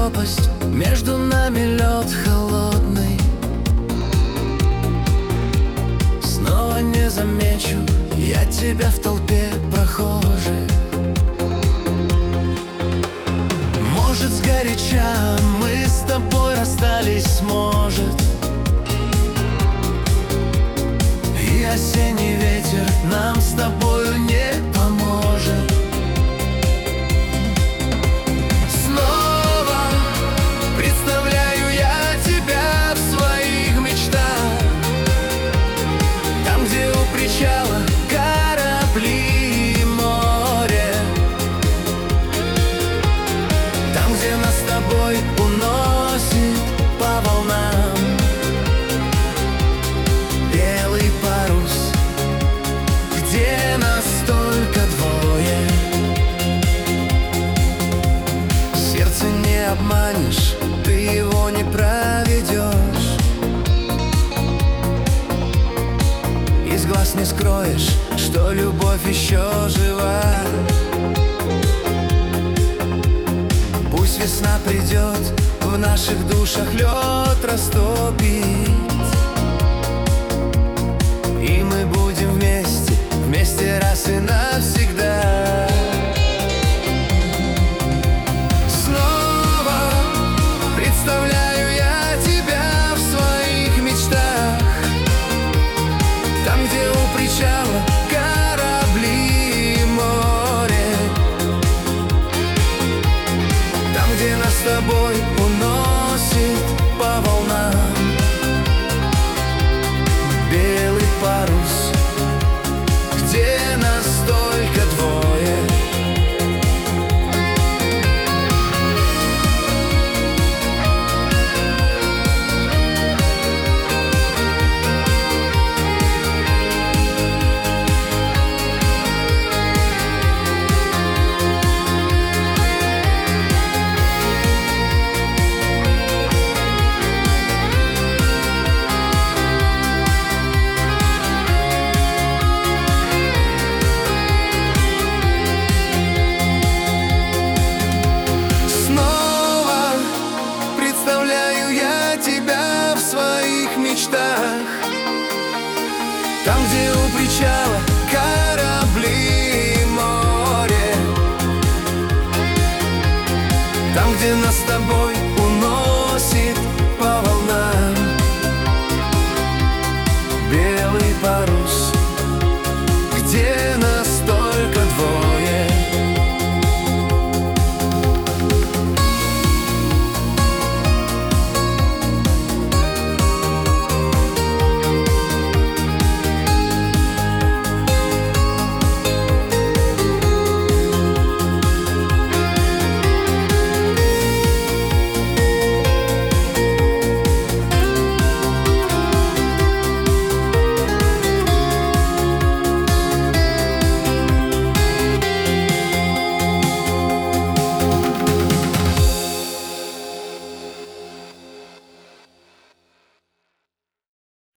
пропасть, между нами лед холодный. Снова не замечу я тебя в толпе прохожих. Может, сгоряча мы с тобой расстались, может, и осенний ветер нам с тобою не поможет. Снова представляю я тебя в своих мечтах, там, где у причала корабли и море, там, где нас с тобой уносит по волнам белый парус, где нас только двое. Сердце не обманешь, ты его не проведешь, из глаз не скроешь, что любовь еще жива. Пусть весна придет, в наших душах лед растопит, и мы будем вместе, вместе раз и навсегда.